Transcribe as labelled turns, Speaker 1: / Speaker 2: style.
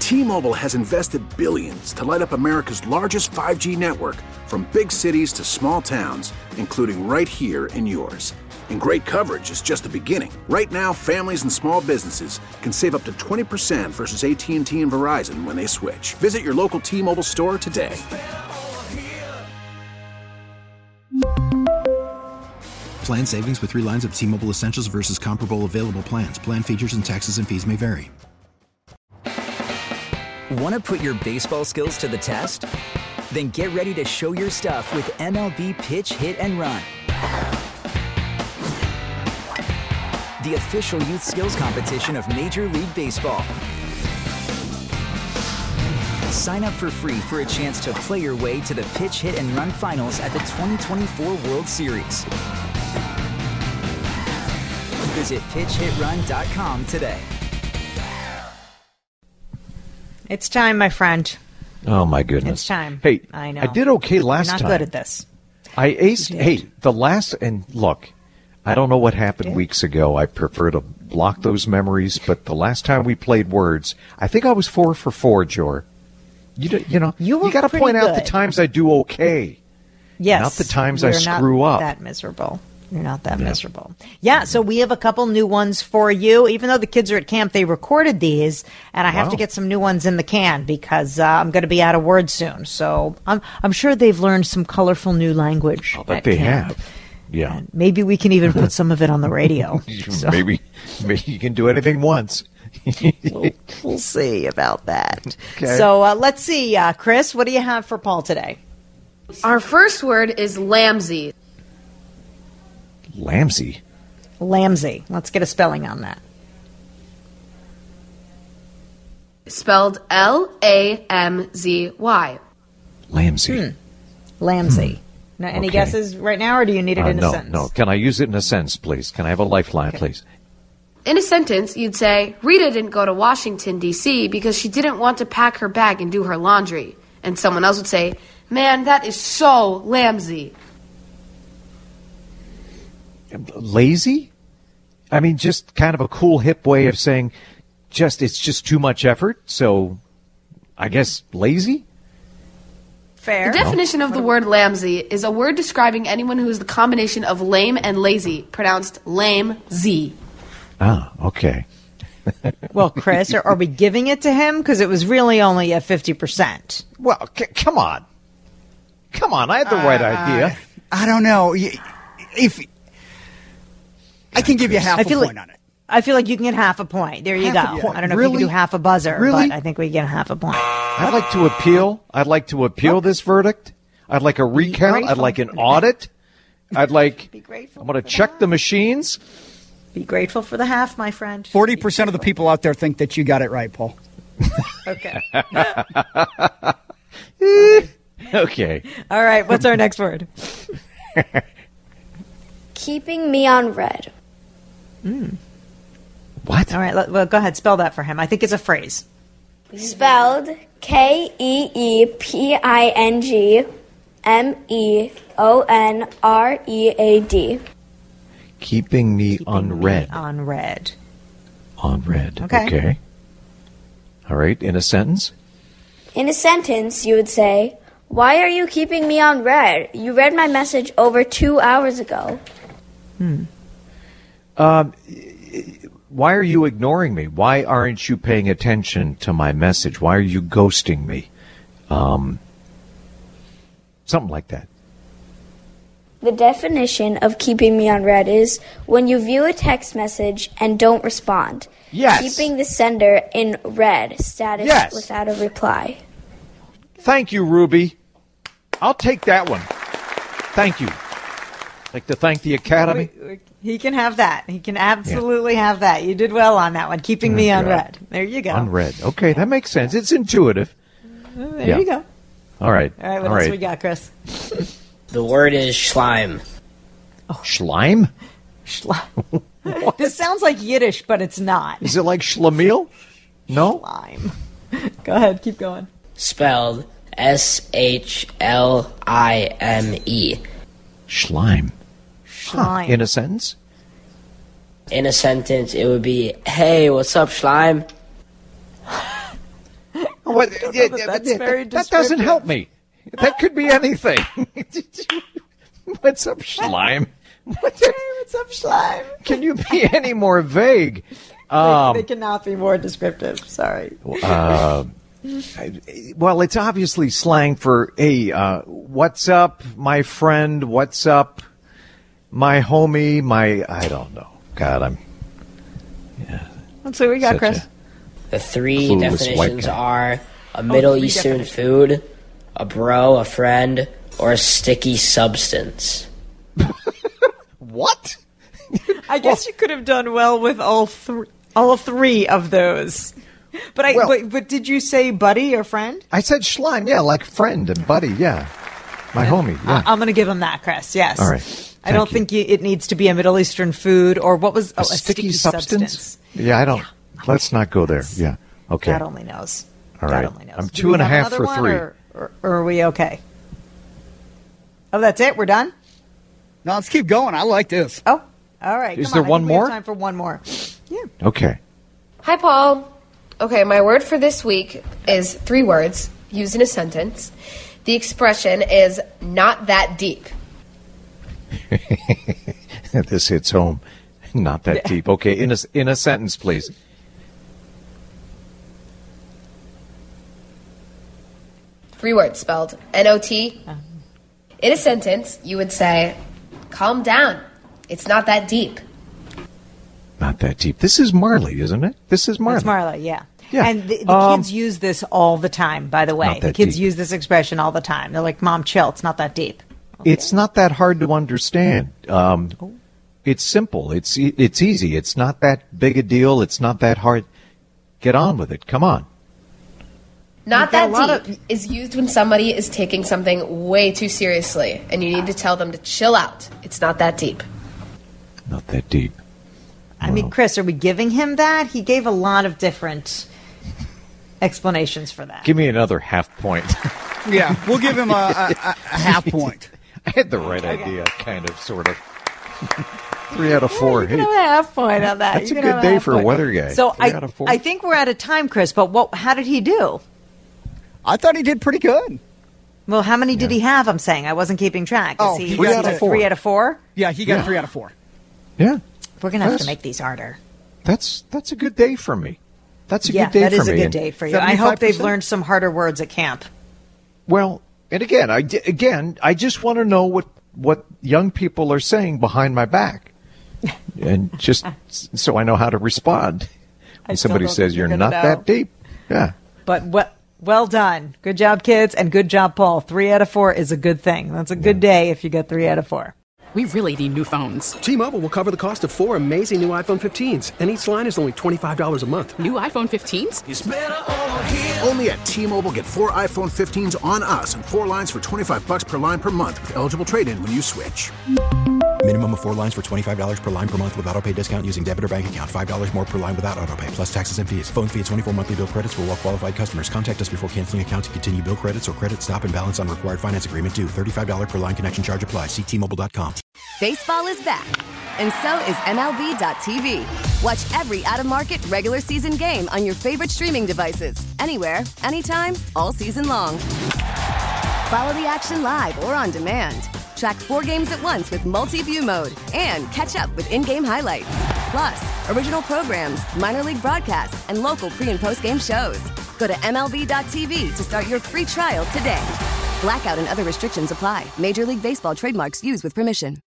Speaker 1: T-Mobile has invested billions to light up America's largest 5G network, from big cities to small towns, including right here in yours. And great coverage is just the beginning. Right now, families and small businesses can save up to 20% versus AT&T and Verizon when they switch. Visit your local T-Mobile store today.
Speaker 2: Plan savings with 3 lines of T-Mobile Essentials versus comparable available plans. Plan features and taxes and fees may vary.
Speaker 3: Want to put your baseball skills to the test? Then get ready to show your stuff with MLB Pitch, Hit, and Run. The official youth skills competition of Major League Baseball. Sign up for free for a chance to play your way to the Pitch, Hit, and Run finals at the 2024 World Series. Visit pitchhitrun.com today.
Speaker 4: It's time, my friend.
Speaker 5: Oh, my goodness.
Speaker 4: It's time.
Speaker 5: Hey,
Speaker 4: I know.
Speaker 5: I did okay last time.
Speaker 4: You're not good at this.
Speaker 5: I aced. Hey, the last, and look, I don't know what happened weeks ago. I prefer to block those memories, but the last time we played words, I think I was 4 for 4, Jor. You got to point out the times I do okay.
Speaker 4: Yes.
Speaker 5: Not the times I screw up.
Speaker 4: That miserable. You're not that miserable. Yeah, so we have a couple new ones for you. Even though the kids are at camp, they recorded these, and I have to get some new ones in the can because I'm going to be out of words soon. So I'm sure they've learned some colorful new language.
Speaker 5: I'll bet they have. Yeah.
Speaker 4: And maybe we can even put some of it on the radio.
Speaker 5: Maybe you can do anything once.
Speaker 4: We'll see about that.
Speaker 5: Okay.
Speaker 4: So let's see, Chris, what do you have for Paul today?
Speaker 6: Our first word is Lamsey.
Speaker 5: Lamsey?
Speaker 4: Lamsey. Let's get a spelling on that.
Speaker 6: Spelled Lamzy.
Speaker 5: Lamsey.
Speaker 4: Lamsey. Now, any guesses right now, or do you need it in a sentence?
Speaker 5: No. Can I use it in a sentence, please? Can I have a lifeline, please?
Speaker 6: In a sentence, you'd say, Rita didn't go to Washington, D.C. because she didn't want to pack her bag and do her laundry. And someone else would say, man, that is so Lamsey.
Speaker 5: Lazy? I mean, just kind of a cool, hip way of saying it's just too much effort. So I guess lazy?
Speaker 4: Fair.
Speaker 6: The definition of the word Lamsey is a word describing anyone who is the combination of lame and lazy, pronounced lame-z.
Speaker 5: Ah, okay.
Speaker 4: Well, Chris, are we giving it to him? Because it was really only a 50%.
Speaker 5: Well, come on. Come on, I had the right idea.
Speaker 7: I don't know. If I can give you half a point on it.
Speaker 4: I feel like you can get half a point. There you go. I don't know if you can do half a buzzer, but I think we get half a point.
Speaker 5: I'd like to appeal. I'd like to appeal this verdict. I'd like a recount. I'd like an audit. I'd like.
Speaker 4: Be grateful.
Speaker 5: I'm going to check the machines.
Speaker 4: Be grateful for the half, my friend.
Speaker 7: 40% of the people out there think that you got it right, Paul.
Speaker 4: Okay.
Speaker 5: Okay.
Speaker 4: All right. What's our next word?
Speaker 8: Keeping me on red.
Speaker 5: What?
Speaker 4: All right. Well, go ahead. Spell that for him. I think it's a phrase.
Speaker 8: Spelled KEEPINGMEONREAD.
Speaker 5: Keeping me on red.
Speaker 4: On red.
Speaker 5: On red.
Speaker 4: Okay.
Speaker 5: All right. In a sentence?
Speaker 8: In a sentence, you would say, why are you keeping me on red? You read my message over 2 hours ago.
Speaker 5: Why are you ignoring me? Why aren't you paying attention to my message? Why are you ghosting me? Something like that.
Speaker 8: The definition of keeping me on red is when you view a text message and don't respond.
Speaker 5: Yes.
Speaker 8: Keeping the sender in red status without a reply.
Speaker 5: Thank you, Ruby. I'll take that one. Thank you. I'd like to thank the Academy.
Speaker 4: He can have that. He can absolutely have that. You did well on that one. Keeping me on red. There you go.
Speaker 5: On red. Okay, that makes sense. It's intuitive.
Speaker 4: There you go.
Speaker 5: All right.
Speaker 4: All right, what else we got, Chris?
Speaker 9: The word is slime.
Speaker 4: Oh.
Speaker 5: Slime?
Speaker 4: Slime. This sounds like Yiddish, but it's not.
Speaker 5: Is it like schlemiel? No?
Speaker 4: Slime. Go ahead, keep going.
Speaker 9: Spelled SHLIME.
Speaker 5: Slime.
Speaker 4: Slime.
Speaker 5: In a sentence?
Speaker 9: In a sentence, it would be, hey, what's up, slime?
Speaker 5: What, that doesn't help me. That could be anything. What's up, Schleim?
Speaker 4: What's up, Schleim?
Speaker 5: Can you be any more vague?
Speaker 4: They cannot be more descriptive. Sorry.
Speaker 5: Well, it's obviously slang for, hey, what's up, my friend? What's up, my homie? I don't know. God,
Speaker 4: Let's see what we got, Chris.
Speaker 9: The three definitions are a Middle Eastern food, a bro, a friend, or a sticky substance.
Speaker 5: What?
Speaker 4: I guess you could have done well with all three of those. But did you say buddy or friend?
Speaker 5: I said Schleim, yeah, like friend and buddy, yeah. My homie, yeah.
Speaker 4: I'm going to give him that, Chris, yes.
Speaker 5: All right.
Speaker 4: I don't think it needs to be a Middle Eastern food or what was a sticky substance.
Speaker 5: Yeah, I don't. Let's not go there. Yeah. Okay.
Speaker 4: God only knows.
Speaker 5: All right.
Speaker 4: God only knows.
Speaker 5: I'm 2.5 for 3.
Speaker 4: Or are we okay? Oh, that's it? We're done?
Speaker 7: No, let's keep going. I like this.
Speaker 4: Oh, all right.
Speaker 5: Is there one more?
Speaker 4: We have time for one more. Yeah.
Speaker 5: Okay.
Speaker 6: Hi, Paul. Okay, my word for this week is 3 words used in a sentence. The expression is not that deep.
Speaker 5: This hits home. Not that deep. Okay, in a sentence, please.
Speaker 6: 3 words spelled N-O-T. In a sentence, you would say, calm down. It's not that deep.
Speaker 5: Not that deep. This is Marley, isn't it? This is Marley.
Speaker 4: It's Marley, yeah.
Speaker 5: Yeah.
Speaker 4: And the kids use this all the time, by the way. The kids use this expression all the time. They're like, Mom, chill. It's not that deep. Okay.
Speaker 5: It's not that hard to understand. It's simple. It's easy. It's not that big a deal. It's not that hard. Get on with it. Come on.
Speaker 6: Not that deep is used when somebody is taking something way too seriously, and you need to tell them to chill out. It's not that deep.
Speaker 5: Not that deep.
Speaker 4: I mean, Chris, are we giving him that? He gave a lot of different explanations for that.
Speaker 5: Give me another half point.
Speaker 7: Yeah, we'll give him a half point.
Speaker 5: I had the right idea, kind of, sort of. 3 out of 4.
Speaker 4: You can have a half point on that.
Speaker 5: That's a good day for a weather guy.
Speaker 4: So
Speaker 5: 3 out of 4.
Speaker 4: I think we're out of time, Chris, but how did he do?
Speaker 7: I thought he did pretty good.
Speaker 4: Well, how many did he have, I'm saying? I wasn't keeping track.
Speaker 7: He
Speaker 5: 3 out of 4.
Speaker 4: 3 out of 4?
Speaker 7: Yeah, he got 3 out of 4.
Speaker 5: Yeah.
Speaker 4: We're going to have to make these harder.
Speaker 5: That's a good day for me. That's a good day for me.
Speaker 4: Yeah, that is a good day for you. 75%? I hope they've learned some harder words at camp.
Speaker 5: Well, and again, I just want to know what young people are saying behind my back. And just so I know how to respond when somebody says you're not that deep. Yeah.
Speaker 4: But well done. Good job, kids, and good job, Paul. 3 out of 4 is a good thing. That's a good day if you get 3 out of 4.
Speaker 10: We really need new phones.
Speaker 11: T-Mobile will cover the cost of 4 amazing new iPhone 15s, and each line is only $25 a month.
Speaker 10: New iPhone 15s?
Speaker 1: It's better over here. Only at T-Mobile, get 4 iPhone 15s on us and 4 lines for $25 per line per month with eligible trade-in when you switch.
Speaker 2: Minimum of 4 lines for $25 per line per month with autopay discount using debit or bank account. $5 more per line without autopay, plus taxes and fees. Phone fee at 24 monthly bill credits for well-qualified customers. Contact us before canceling account to continue bill credits or credit stop and balance on required finance agreement due. $35 per line connection charge applies. See T-Mobile.com.
Speaker 12: Baseball is back, and so is MLB.tv. Watch every out-of-market regular season game on your favorite streaming devices. Anywhere, anytime, all season long. Follow the action live or on demand. Track 4 games at once with multi-view mode and catch up with in-game highlights. Plus, original programs, minor league broadcasts, and local pre- and post-game shows. Go to MLB.tv to start your free trial today. Blackout and other restrictions apply. Major League Baseball trademarks used with permission.